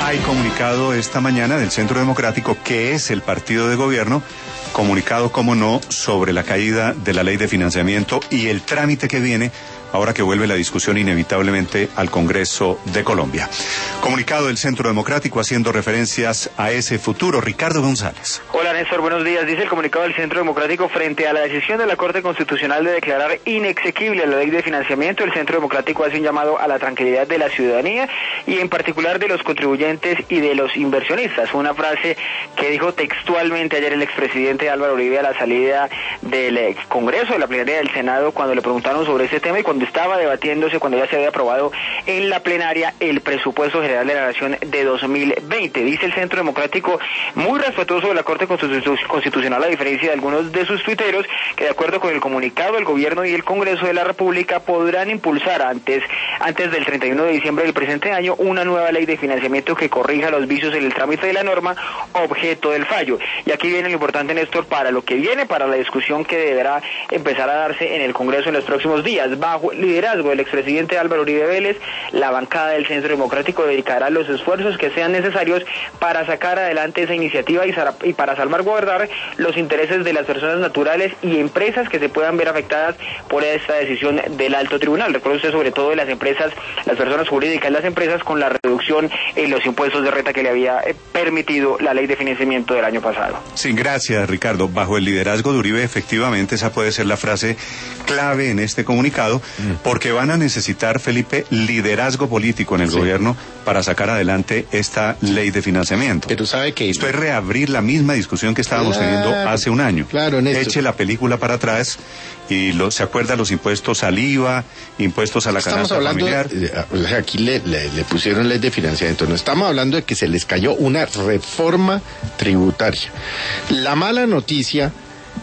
Hay comunicado esta mañana del Centro Democrático, que es el partido de gobierno, comunicado, como no, sobre la caída de la ley de financiamiento y el trámite que viene ahora que vuelve la discusión inevitablemente al Congreso de Colombia. Comunicado del Centro Democrático haciendo referencias a ese futuro. Ricardo González. Hola Néstor, buenos días. Dice el comunicado del Centro Democrático: frente a la decisión de la Corte Constitucional de declarar inexequible la ley de financiamiento, el Centro Democrático hace un llamado a la tranquilidad de la ciudadanía y en particular de los contribuyentes y de los inversionistas. Fue una frase que dijo textualmente ayer el expresidente Álvaro Uribe a la salida del Congreso, de la plenaria del Senado, cuando le preguntaron sobre ese tema y cuando estaba debatiéndose, cuando ya se había aprobado en la plenaria el presupuesto general de la Nación de 2020. Dice el Centro Democrático, muy respetuoso de la Corte Constitucional, a diferencia de algunos de sus tuiteros, que de acuerdo con el comunicado, el gobierno y el Congreso de la República podrán impulsar antes del 31 de diciembre del presente año una nueva ley de financiamiento que corrija los vicios en el trámite de la norma objeto del fallo. Y aquí viene lo importante, Néstor, para lo que viene, para la discusión que deberá empezar a darse en el Congreso en los próximos días. Bajo el liderazgo del expresidente Álvaro Uribe Vélez, la bancada del Centro Democrático dedicará los esfuerzos que sean necesarios para sacar adelante esa iniciativa y para salvaguardar los intereses de las personas naturales y empresas que se puedan ver afectadas por esta decisión del Alto Tribunal. Recuerde usted, sobre todo de las empresas, las personas jurídicas, las empresas, con la reducción en los impuestos de renta que le había permitido la ley de financiamiento del año pasado. Sí, gracias, Ricardo. Bajo el liderazgo de Uribe, efectivamente, esa puede ser la frase clave en este comunicado, porque van a necesitar, Felipe, liderazgo político en el gobierno para sacar adelante esta ley de financiamiento. Pero sabe que esto es reabrir la misma discusión que estábamos teniendo hace un año. Claro, Néstor. Eche la película para atrás y se acuerda los impuestos al IVA, impuestos a la canasta familiar. Aquí le pusieron ley de financiamiento. No estamos hablando de que se les cayó una reforma tributaria. La mala noticia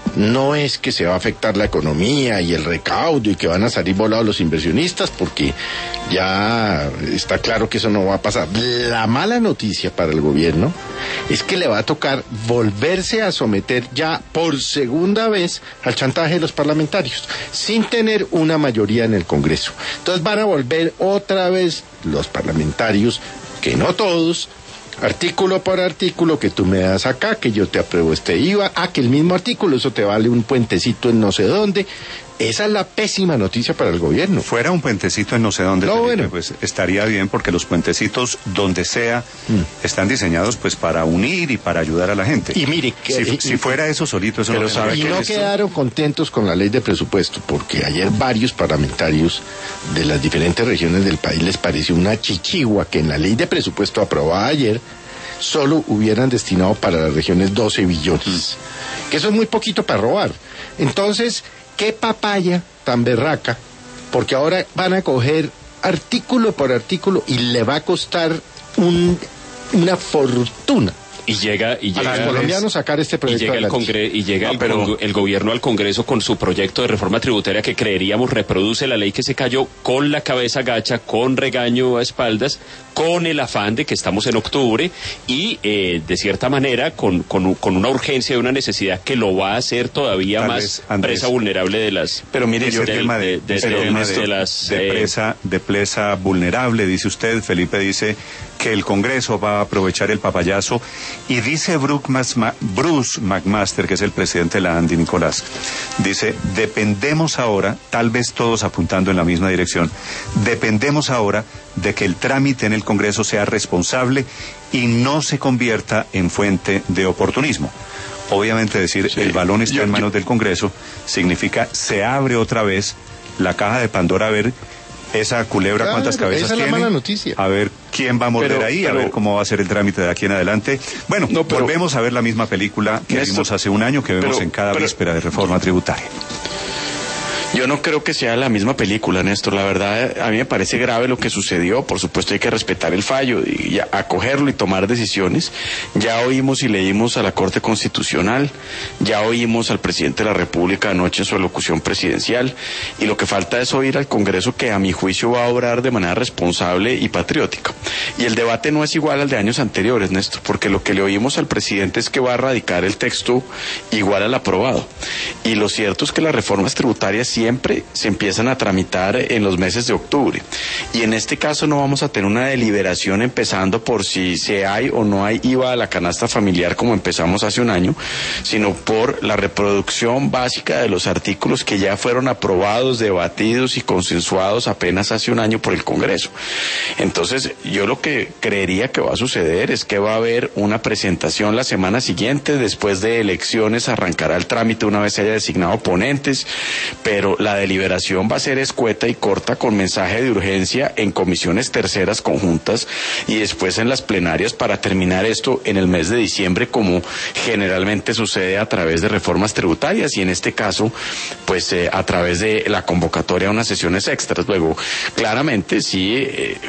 no es que se va a afectar la economía y el recaudo y que van a salir volados los inversionistas, porque ya está claro que eso no va a pasar. La mala noticia para el gobierno es que le va a tocar volverse a someter ya por segunda vez al chantaje de los parlamentarios, sin tener una mayoría en el Congreso. Entonces van a volver otra vez los parlamentarios, que no todos, artículo por artículo, que tú me das acá, que yo te apruebo este IVA, que el mismo artículo, eso te vale un puentecito en no sé dónde. Esa es la pésima noticia para el gobierno. Fuera un puentecito en no sé dónde, Felipe, bueno, pues estaría bien, porque los puentecitos, donde sea, están diseñados pues para unir y para ayudar a la gente. Y mire, si fuera eso solito, eso no sabe. Y no quedaron contentos con la ley de presupuesto, porque ayer varios parlamentarios de las diferentes regiones del país les pareció una chichigua que en la ley de presupuesto aprobada ayer solo hubieran destinado para las regiones 12 billones. Que eso es muy poquito para robar. Entonces, qué papaya tan berraca, porque ahora van a coger artículo por artículo y le va a costar una fortuna. Y llega a los colombianos sacar este proyecto el gobierno al Congreso con su proyecto de reforma tributaria que creeríamos reproduce la ley que se cayó, con la cabeza gacha, con regaño a espaldas, con el afán de que estamos en octubre y de cierta manera con una urgencia y una necesidad que lo va a hacer todavía tal más presa vulnerable de las. Pero mire, ese tema de presa vulnerable, dice usted. Felipe dice que el Congreso va a aprovechar el papayazo, y dice Bruce McMaster, que es el presidente de la ANDI, Nicolás, dice: dependemos ahora, tal vez todos apuntando en la misma dirección, dependemos ahora de que el trámite en el Congreso sea responsable y no se convierta en fuente de oportunismo. Obviamente decir el balón está en manos del Congreso significa se abre otra vez la caja de Pandora, a ver esa culebra cuántas cabezas tiene, mala noticia. A ver quién va a morder a ver cómo va a ser el trámite de aquí en adelante. Bueno, volvemos a ver la misma película que vimos hace un año, que vemos en cada víspera de reforma tributaria. Yo no creo que sea la misma película, Néstor. La verdad, a mí me parece grave lo que sucedió. Por supuesto, hay que respetar el fallo y acogerlo y tomar decisiones. Ya oímos y leímos a la Corte Constitucional, ya oímos al presidente de la República anoche en su alocución presidencial, y lo que falta es oír al Congreso, que a mi juicio va a obrar de manera responsable y patriótica. Y el debate no es igual al de años anteriores, Néstor, porque lo que le oímos al presidente es que va a radicar el texto igual al aprobado. Y lo cierto es que las reformas tributarias siempre siempre se empiezan a tramitar en los meses de octubre. Y en este caso no vamos a tener una deliberación empezando por si se hay o no hay IVA a la canasta familiar como empezamos hace un año, sino por la reproducción básica de los artículos que ya fueron aprobados, debatidos y consensuados apenas hace un año por el Congreso. Entonces, yo lo que creería que va a suceder es que va a haber una presentación la semana siguiente, después de elecciones arrancará el trámite una vez se haya designado ponentes, pero la deliberación va a ser escueta y corta con mensaje de urgencia en comisiones terceras conjuntas y después en las plenarias para terminar esto en el mes de diciembre, como generalmente sucede a través de reformas tributarias y en este caso pues a través de la convocatoria a unas sesiones extras. Luego claramente sí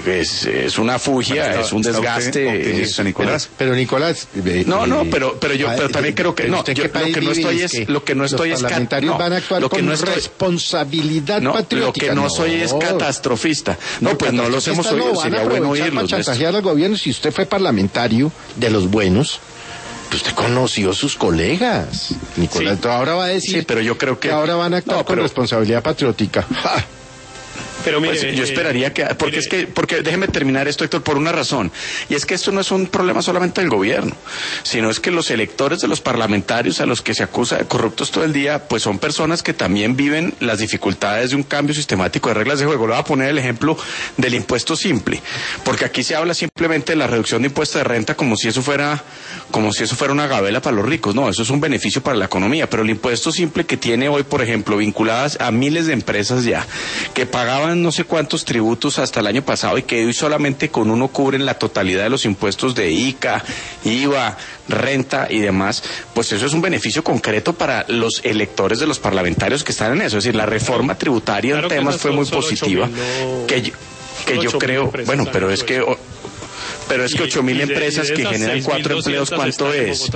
es una fugia, es un desgaste, Nicolás. Pero Nicolás, pero yo también creo que no, lo que no estoy los parlamentarios van a actuar con responsabilidad patriótica. Lo que no soy es catastrofista. No, pues no los hemos oído, sería bueno oírlos. Para chantajear al gobierno, si usted fue parlamentario de los buenos, pues usted conoció a sus colegas. Nicolás, sí. Ahora va a decir pero yo creo que ahora van a actuar con responsabilidad patriótica. ¡Ja! Pero mire, pues yo esperaría que, porque déjeme terminar esto, Héctor, por una razón, y es que esto no es un problema solamente del gobierno, sino es que los electores de los parlamentarios a los que se acusa de corruptos todo el día, pues son personas que también viven las dificultades de un cambio sistemático de reglas de juego. Le voy a poner el ejemplo del impuesto simple, porque aquí se habla simplemente de la reducción de impuestos de renta como si eso fuera una gabela para los ricos. No, eso es un beneficio para la economía, pero el impuesto simple que tiene hoy, por ejemplo, vinculadas a miles de empresas ya, que pagaban no sé cuántos tributos hasta el año pasado y que hoy solamente con uno cubren la totalidad de los impuestos de ICA, IVA, renta y demás, pues eso es un beneficio concreto para los electores de los parlamentarios que están en eso. Es decir, la reforma tributaria en temas fue muy positiva, que yo creo, bueno, pero es que 8.000 empresas que generan 4 empleos, ¿cuánto es?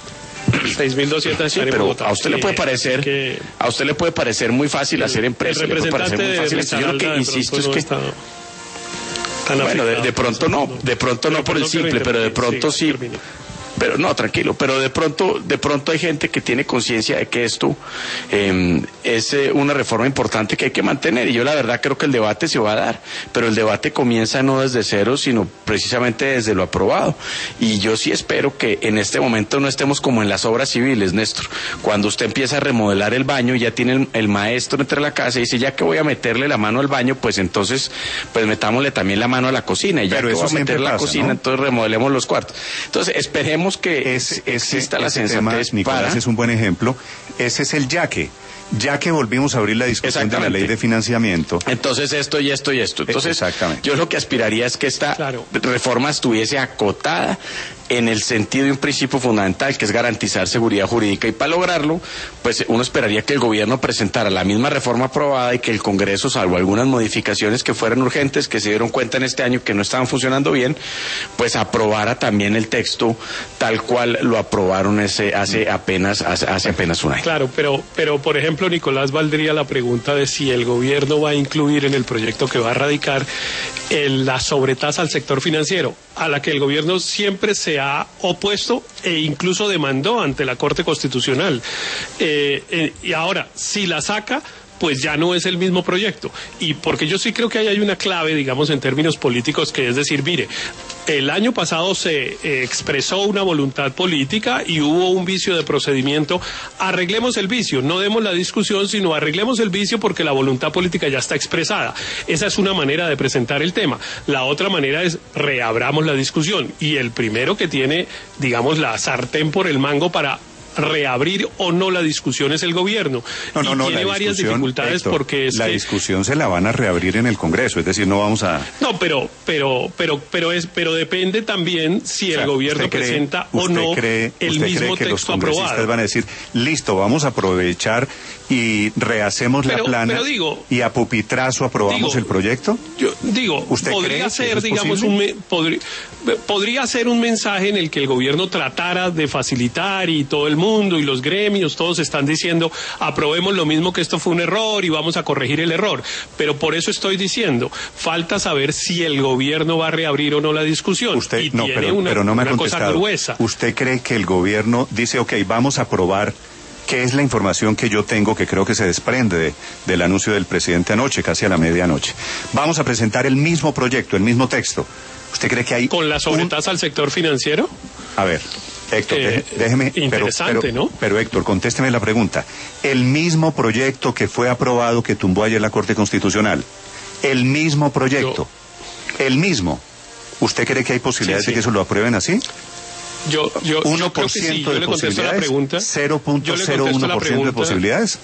6.200. Sí, pero a usted le puede parecer muy fácil hacer empresas, le puede parecer muy fácil esto. Yo lo que insisto es que bueno, de pronto no por el simple, pero de pronto sí. Pero no, tranquilo, pero de pronto hay gente que tiene conciencia de que esto es una reforma importante que hay que mantener, y yo la verdad creo que el debate se va a dar, pero el debate comienza no desde cero, sino precisamente desde lo aprobado, y yo sí espero que en este momento no estemos como en las obras civiles, Néstor, cuando usted empieza a remodelar el baño, ya tiene el maestro entre la casa y dice, ya que voy a meterle la mano al baño, pues entonces, pues metámosle también la mano a la cocina, y ya que voy a meter la cocina, ¿no? Entonces remodelemos los cuartos. Entonces esperemos que exista la sensatez. Nicolás es un buen ejemplo. Ese es el ya que volvimos a abrir la discusión de la ley de financiamiento. Entonces esto y esto y esto. Entonces yo lo que aspiraría es que esta reforma estuviese acotada en el sentido de un principio fundamental, que es garantizar seguridad jurídica, y para lograrlo, pues uno esperaría que el gobierno presentara la misma reforma aprobada y que el Congreso, salvo algunas modificaciones que fueran urgentes, que se dieron cuenta en este año que no estaban funcionando bien, pues aprobara también el texto tal cual lo aprobaron hace apenas un año. Claro, pero por ejemplo, Nicolás, valdría la pregunta de si el gobierno va a incluir en el proyecto que va a radicar la sobretasa al sector financiero, a la que el gobierno siempre se ha opuesto e incluso demandó ante la Corte Constitucional. Y ahora, si la saca, pues ya no es el mismo proyecto. Y porque yo sí creo que ahí hay una clave, digamos, en términos políticos, que es decir, mire, el año pasado se expresó una voluntad política y hubo un vicio de procedimiento. Arreglemos el vicio, no demos la discusión, sino arreglemos el vicio porque la voluntad política ya está expresada. Esa es una manera de presentar el tema. La otra manera es reabramos la discusión. Y el primero que tiene, digamos, la sartén por el mango para reabrir o no la discusión es el gobierno. Tiene varias dificultades, Héctor, porque la discusión se la van a reabrir en el Congreso, es decir, no vamos a... No, pero depende también si el gobierno presenta o no el mismo texto aprobado. Los congresistas van a decir, listo, vamos a aprovechar y rehacemos la plana y a pupitrazo aprobamos el proyecto? Yo digo, podría ser, digamos, podría ser un mensaje en el que el gobierno tratara de facilitar, y todo el mundo y los gremios, todos están diciendo, aprobemos lo mismo, que esto fue un error y vamos a corregir el error. Pero por eso estoy diciendo, falta saber si el gobierno va a reabrir o no la discusión. Pero no me ha contestado. Cosa gruesa. ¿Usted cree que el gobierno dice, ok, vamos a aprobar que es la información que yo tengo, que creo que se desprende del anuncio del presidente anoche, casi a la medianoche. Vamos a presentar el mismo proyecto, el mismo texto. ¿Usted cree que hay... ¿Con la sobretasa al sector financiero? A ver, Héctor, déjeme... Interesante, ¿no? Pero Héctor, contésteme la pregunta. El mismo proyecto que fue aprobado, que tumbó ayer la Corte Constitucional, el mismo proyecto, el mismo. ¿Usted cree que hay posibilidades de que eso lo aprueben así? Yo 1% creo que sí. Yo de le contesto la posibilidades, pregunta. 0.01% de posibilidades.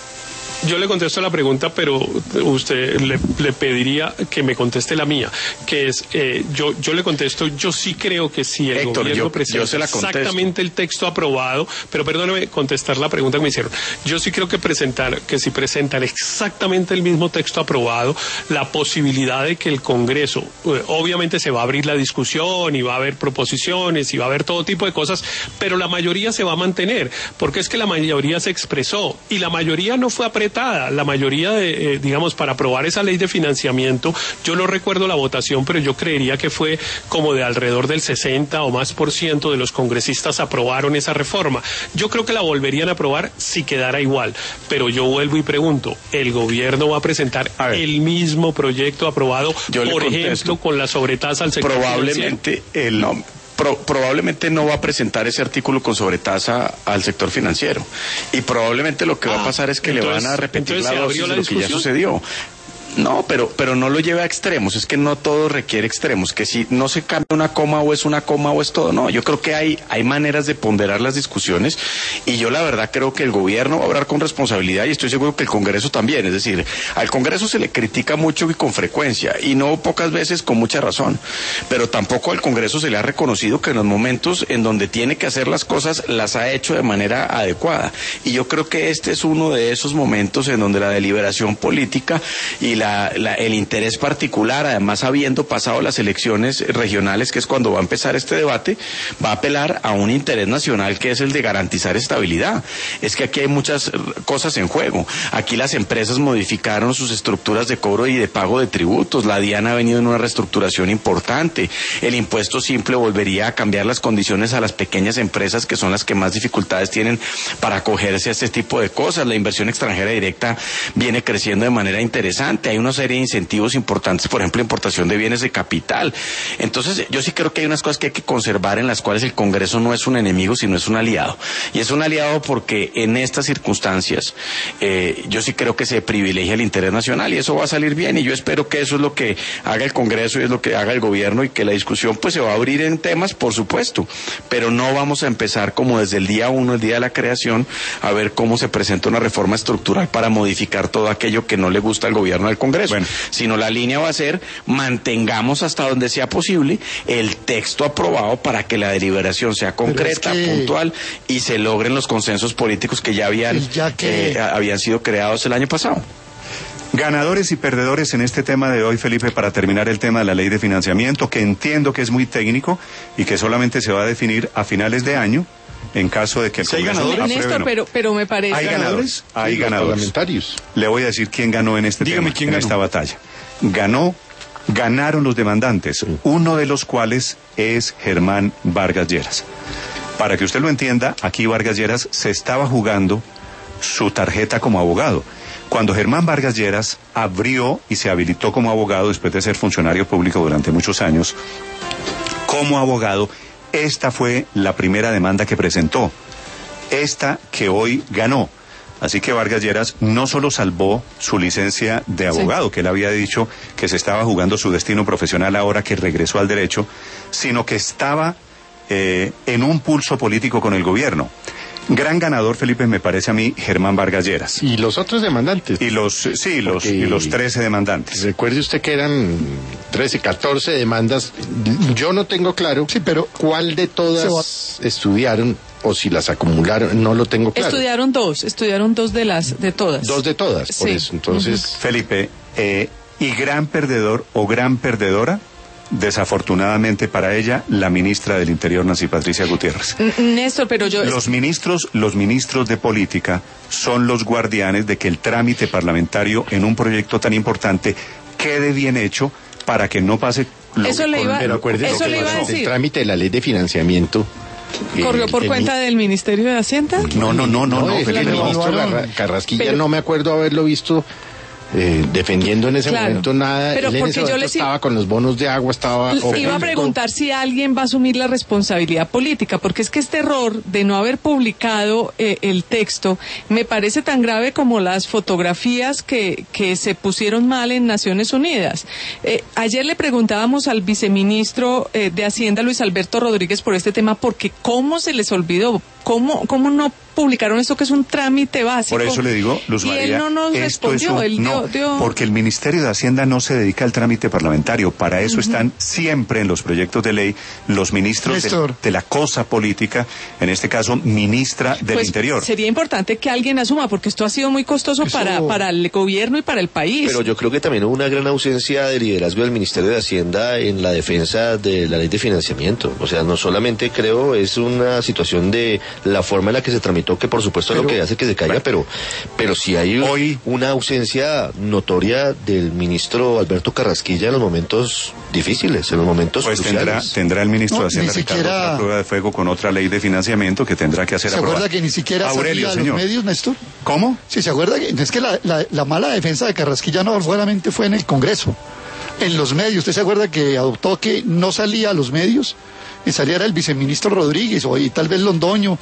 Yo le contesto la pregunta, pero usted le pediría que me conteste la mía, que es, yo le contesto, yo sí creo que si el Héctor, gobierno presenta yo se la contesto. exactamente el texto aprobado, pero perdóneme contestar la pregunta que me hicieron. Yo sí creo que si presentan exactamente el mismo texto aprobado, la posibilidad de que el Congreso, obviamente se va a abrir la discusión y va a haber proposiciones y va a haber todo tipo de cosas, pero la mayoría se va a mantener, porque es que la mayoría se expresó y la mayoría no fue apretada. La mayoría digamos, para aprobar esa ley de financiamiento, yo no recuerdo la votación, pero yo creería que fue como de alrededor del 60 o más % de los congresistas aprobaron esa reforma. Yo creo que la volverían a aprobar si quedara igual, pero yo vuelvo y pregunto, ¿el gobierno va a presentar el mismo proyecto aprobado, por ejemplo, con la sobretasa al sector probablemente financiero? Probablemente no va a presentar ese artículo con sobretasa al sector financiero. Y probablemente lo que va a pasar es que le van a repetir la dosis de lo que ya sucedió. No, pero no lo lleve a extremos, es que no todo requiere extremos, que si no se cambia una coma o es una coma o es todo, no, yo creo que hay maneras de ponderar las discusiones y yo la verdad creo que el gobierno va a hablar con responsabilidad y estoy seguro que el Congreso también, es decir, al Congreso se le critica mucho y con frecuencia y no pocas veces con mucha razón, pero tampoco al Congreso se le ha reconocido que en los momentos en donde tiene que hacer las cosas las ha hecho de manera adecuada y yo creo que este es uno de esos momentos en donde la deliberación política y el interés particular, además habiendo pasado las elecciones regionales, que es cuando va a empezar este debate, va a apelar a un interés nacional que es el de garantizar estabilidad. Es que aquí hay muchas cosas en juego. Aquí las empresas modificaron sus estructuras de cobro y de pago de tributos. La DIAN ha venido en una reestructuración importante. El impuesto simple volvería a cambiar las condiciones a las pequeñas empresas, que son las que más dificultades tienen para acogerse a este tipo de cosas. La inversión extranjera directa viene creciendo de manera interesante. Hay una serie de incentivos importantes, por ejemplo, importación de bienes de capital. Entonces, yo sí creo que hay unas cosas que hay que conservar en las cuales el Congreso no es un enemigo, sino es un aliado. Y es un aliado porque en estas circunstancias, yo sí creo que se privilegia el interés nacional y eso va a salir bien. Y yo espero que eso es lo que haga el Congreso y es lo que haga el gobierno y que la discusión pues se va a abrir en temas, por supuesto. Pero no vamos a empezar como desde el día 1, el día de la creación, a ver cómo se presenta una reforma estructural para modificar todo aquello que no le gusta al gobierno del Congreso, sino la línea va a ser mantengamos hasta donde sea posible el texto aprobado para que la deliberación sea concreta, puntual y se logren los consensos políticos que ya habían sido creados el año pasado. Ganadores y perdedores en este tema de hoy, Felipe, para terminar el tema de la ley de financiamiento, que entiendo que es muy técnico y que solamente se va a definir a finales de año. En caso de que el Congreso apruebe, Néstor, pero me parece... ¿Hay ganadores? Hay ganadores. Parlamentarios. Le voy a decir quién ganó en este tema, en esta batalla. Ganaron los demandantes, uno de los cuales es Germán Vargas Lleras. Para que usted lo entienda, aquí Vargas Lleras se estaba jugando su tarjeta como abogado. Cuando Germán Vargas Lleras abrió y se habilitó como abogado, después de ser funcionario público durante muchos años, como abogado, esta fue la primera demanda que presentó, esta que hoy ganó. Así que Vargas Lleras no solo salvó su licencia de abogado, que él había dicho que se estaba jugando su destino profesional ahora que regresó al derecho, sino que estaba en un pulso político con el gobierno. Gran ganador, Felipe, me parece a mí, Germán Vargas Lleras. ¿Y los otros demandantes? Y los 13 demandantes. Recuerde usted que eran 13, 14 demandas. Yo no tengo claro cuál de todas estudiaron o si las acumularon, no lo tengo claro. Estudiaron dos de todas. Dos de todas, por eso. Entonces, Felipe, y gran perdedor o gran perdedora, desafortunadamente para ella, la ministra del Interior, Nancy Patricia Gutiérrez. Néstor, pero yo... Los ministros de política son los guardianes de que el trámite parlamentario en un proyecto tan importante quede bien hecho para que no pase... Eso le iba a decir. El trámite de la ley de financiamiento ¿Corrió por cuenta del Ministerio de Hacienda? No, Felipe, el ministro Carrasquilla no me acuerdo haberlo visto defendiendo en ese momento nada. Pero él en ese momento estaba con los bonos de agua, iba a preguntar si alguien va a asumir la responsabilidad política, porque es que este error de no haber publicado el texto me parece tan grave como las fotografías que se pusieron mal en Naciones Unidas. Ayer le preguntábamos al viceministro de Hacienda, Luis Alberto Rodríguez, por este tema, porque ¿cómo se les olvidó? ¿Cómo no publicaron esto que es un trámite básico? Por eso le digo, Luz María, y él no nos respondió, porque el Ministerio de Hacienda no se dedica al trámite parlamentario, para eso están siempre en los proyectos de ley los ministros de la cosa política, en este caso ministra del Interior. Sería importante que alguien asuma, porque esto ha sido muy costoso para el gobierno y para el país. Pero yo creo que también hubo una gran ausencia de liderazgo del Ministerio de Hacienda en la defensa de la ley de financiamiento. O sea, no solamente creo es una situación de la forma en la que se tramitó, que por supuesto es lo que hace que se caiga, pero sí hay una ausencia notoria del ministro Alberto Carrasquilla en los momentos difíciles, en los momentos cruciales. Tendrá el ministro de Hacienda, Ricardo, una prueba de fuego con otra ley de financiamiento que tendrá que hacer aprobar. ¿Se acuerda que ni siquiera salía a los medios, Néstor? ¿Cómo? Sí, se acuerda que es que la mala defensa de Carrasquilla no solamente fue en el Congreso, en los medios. ¿Usted se acuerda que adoptó que no salía a los medios? Y saliera el viceministro Rodríguez y tal vez Londoño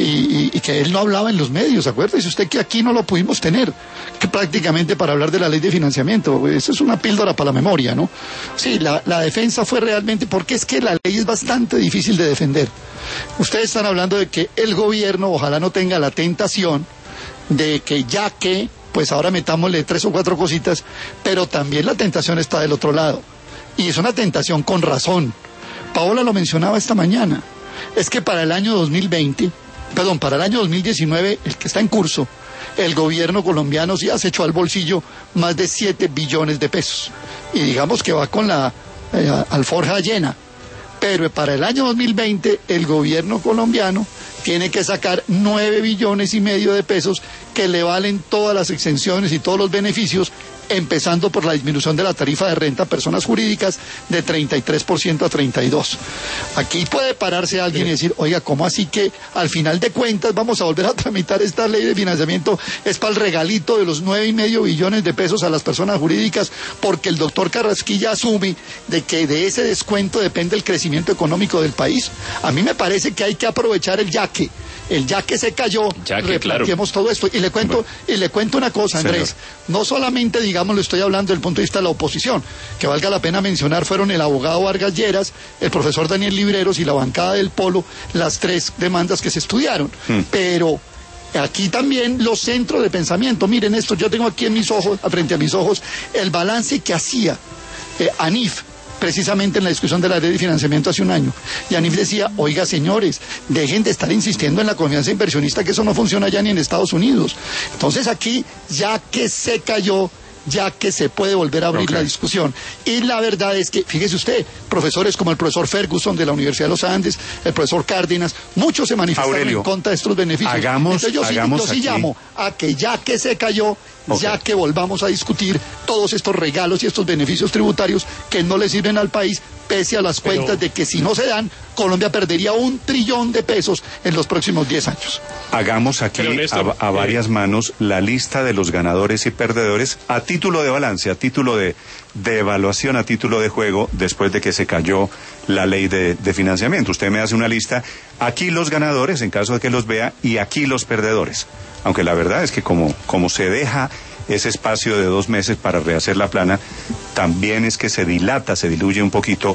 y que él no hablaba en los medios, ¿se acuerda? Dice usted que aquí no lo pudimos tener, que prácticamente para hablar de la ley de financiamiento. Eso es una píldora para la memoria, ¿no? Sí, la defensa fue realmente, porque es que la ley es bastante difícil de defender. Ustedes están hablando de que el gobierno ojalá no tenga la tentación de que pues ahora metámosle 3 o 4 cositas, pero también la tentación está del otro lado. Y es una tentación con razón. Paola lo mencionaba esta mañana, es que para el año 2019, el que está en curso, el gobierno colombiano ya se echó al bolsillo más de 7 billones de pesos. Y digamos que va con la alforja llena. Pero para el año 2020, el gobierno colombiano tiene que sacar 9 billones y medio de pesos que le valen todas las exenciones y todos los beneficios, empezando por la disminución de la tarifa de renta a personas jurídicas de 33% a 32%. Aquí puede pararse alguien y decir, oiga, ¿cómo así que al final de cuentas vamos a volver a tramitar esta ley de financiamiento? Es para el regalito de los 9,5 billones de pesos a las personas jurídicas, porque el doctor Carrasquilla asume de que de ese descuento depende el crecimiento económico del país. A mí me parece que hay que aprovechar el yaque se cayó, replanteemos todo esto. Y le cuento una cosa, Andrés, no solamente, digamos, lo estoy hablando desde el punto de vista de la oposición, que valga la pena mencionar, fueron el abogado Vargas Lleras, el profesor Daniel Libreros y la bancada del Polo, las 3 demandas que se estudiaron. Pero aquí también los centros de pensamiento, miren esto, yo tengo aquí frente a mis ojos, el balance que hacía ANIF, precisamente en la discusión de la ley de financiamiento hace un año. Y ANIF decía, oiga señores, dejen de estar insistiendo en la confianza inversionista, que eso no funciona ya ni en Estados Unidos. Entonces aquí, ya que se cayó, ya que se puede volver a abrir la discusión. Y la verdad es que, fíjese usted, profesores como el profesor Ferguson de la Universidad de los Andes, el profesor Cárdenas, muchos se manifestaron en contra de estos beneficios. Entonces yo sí llamo a que ya que se cayó, ya que volvamos a discutir todos estos regalos y estos beneficios tributarios que no le sirven al país, pese a las cuentas de que si no se dan, Colombia perdería 1 trillón de pesos en los próximos 10 años. Hagamos aquí a varias manos la lista de los ganadores y perdedores a título de balance, a título de evaluación, a título de juego, después de que se cayó la ley de financiamiento. Usted me hace una lista, aquí los ganadores, en caso de que los vea, y aquí los perdedores. Aunque la verdad es que como se deja ese espacio de 2 meses para rehacer la plana, también es que se diluye un poquito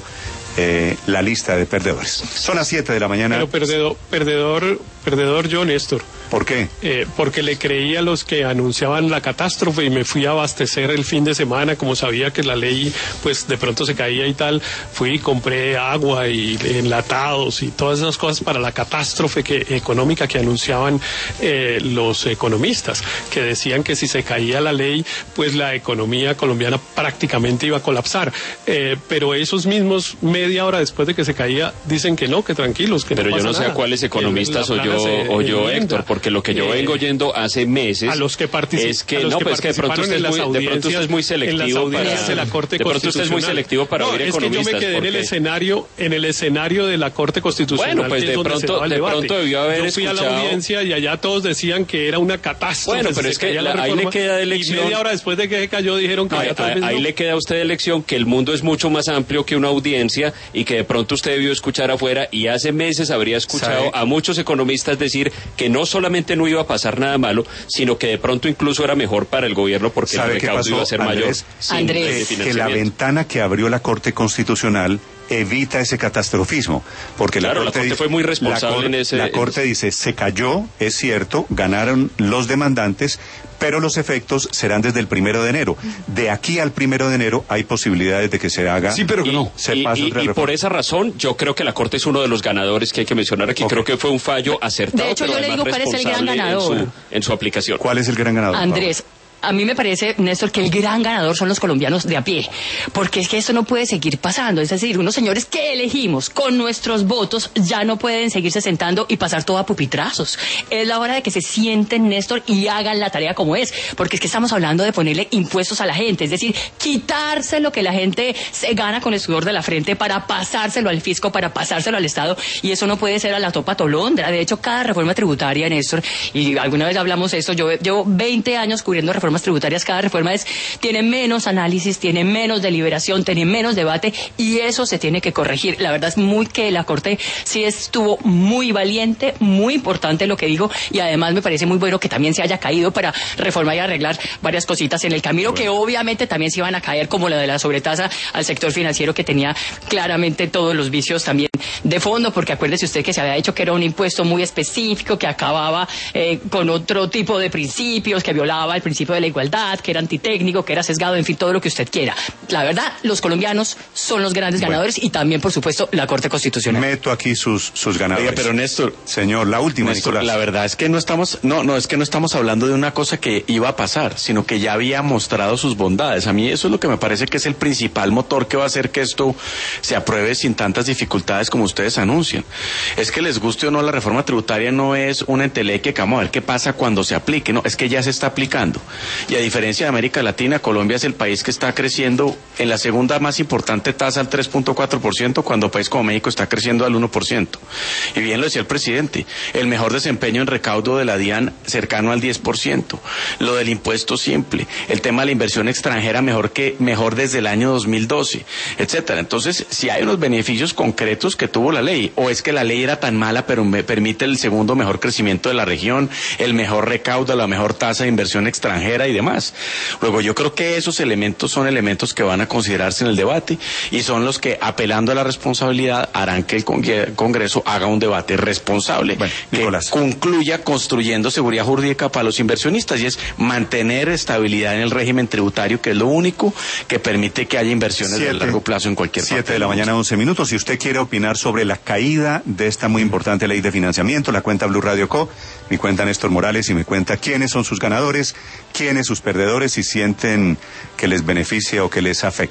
la lista de perdedores. Son las 7 de la mañana. Pero perdedor yo, Néstor. ¿Por qué? Porque le creí a los que anunciaban la catástrofe y me fui a abastecer el fin de semana, como sabía que la ley pues de pronto se caía y tal, fui y compré agua y enlatados y todas esas cosas para la catástrofe económica que anunciaban los economistas, que decían que si se caía la ley, pues la economía colombiana prácticamente iba a colapsar. Pero esos mismos, media hora después de que se caía, dicen que no, que tranquilos, que pero no pasa yo no sé nada. a cuáles economistas oyó oyó Héctor, porque lo que yo vengo oyendo hace meses a los que es que no, pues que de pronto usted es muy selectivo para oír economistas. Es que yo me quedé en el escenario de la Corte Constitucional. Bueno, pues de pronto debió haber escuchado. Yo fui a la audiencia y allá todos decían que era una catástrofe. Bueno, pero es que ahí le queda de lección. Y media hora después de que se cayó dijeron que ahí le queda a usted de lección que el mundo es mucho más amplio que una audiencia y que de pronto usted debió escuchar afuera, y hace meses habría escuchado a muchos economistas decir que no solamente no iba a pasar nada malo, sino que de pronto incluso era mejor para el gobierno porque el recaudo iba a ser mayor. Andrés, que la ventana que abrió la Corte Constitucional evita ese catastrofismo, porque la Corte fue muy responsable en ese... La Corte dice, se cayó, es cierto, ganaron los demandantes, pero los efectos serán desde el 1 de enero. De aquí al 1 de enero hay posibilidades de que se haga... Sí, pero que no. Y por esa razón, yo creo que la Corte es uno de los ganadores que hay que mencionar aquí. Okay. Creo que fue un fallo acertado, de hecho, yo le digo cuál es el gran ganador en su aplicación. ¿Cuál es el gran ganador? Andrés. A mí me parece, Néstor, que el gran ganador son los colombianos de a pie, porque es que esto no puede seguir pasando. Es decir, unos señores que elegimos con nuestros votos ya no pueden seguirse sentando y pasar todo a pupitrazos. Es la hora de que se sienten, Néstor, y hagan la tarea como es, porque es que estamos hablando de ponerle impuestos a la gente, es decir, quitarse lo que la gente se gana con el sudor de la frente para pasárselo al fisco, para pasárselo al Estado, y eso no puede ser a la topa tolondra. De hecho, cada reforma tributaria, Néstor, y alguna vez hablamos de esto, yo llevo 20 años cubriendo reformas tributarias, cada reforma tiene menos análisis, tiene menos deliberación, tiene menos debate, y eso se tiene que corregir. La verdad es que la Corte sí estuvo muy valiente, muy importante lo que dijo, y además me parece muy bueno que también se haya caído para reformar y arreglar varias cositas en el camino, que obviamente también se iban a caer, como la de la sobretasa al sector financiero, que tenía claramente todos los vicios también de fondo, porque acuérdese usted que se había dicho que era un impuesto muy específico, que acababa con otro tipo de principios, que violaba el principio de la igualdad, que era antitécnico, que era sesgado, en fin, todo lo que usted quiera. La verdad, los colombianos son los grandes ganadores, y también, por supuesto, la Corte Constitucional. Meto aquí sus ganadores. Oiga, pero Néstor, señor, la última, Néstor, Nicolás. La verdad es que no estamos hablando de una cosa que iba a pasar, sino que ya había mostrado sus bondades. A mí eso es lo que me parece que es el principal motor que va a hacer que esto se apruebe sin tantas dificultades como ustedes anuncian. Es que les guste o no, la reforma tributaria no es una entelequia que vamos a ver qué pasa cuando se aplique, no, es que ya se está aplicando. Y a diferencia de América Latina, Colombia es el país que está creciendo en la segunda más importante tasa al 3.4%, cuando un país como México está creciendo al 1%. Y bien lo decía el presidente, el mejor desempeño en recaudo de la DIAN cercano al 10%. Lo del impuesto simple, el tema de la inversión extranjera mejor desde el año 2012, etcétera. Entonces, si hay unos beneficios concretos que tuvo la ley, o es que la ley era tan mala, pero me permite el segundo mejor crecimiento de la región, el mejor recaudo, la mejor tasa de inversión extranjera y demás. Luego, yo creo que esos elementos son elementos que van a considerarse en el debate, y son los que, apelando a la responsabilidad, harán que el Congreso haga un debate responsable, que concluya construyendo seguridad jurídica para los inversionistas, y es mantener estabilidad en el régimen tributario, que es lo único que permite que haya inversiones de largo plazo en cualquier parte. 7 de la mañana, 11 minutos. Si usted quiere opinar sobre la caída de esta muy importante ley de financiamiento, la cuenta Blue Radio Co, mi cuenta Néstor Morales, y me cuenta quiénes son sus ganadores, quiénes sus perdedores, si sienten que les beneficia o que les afecta.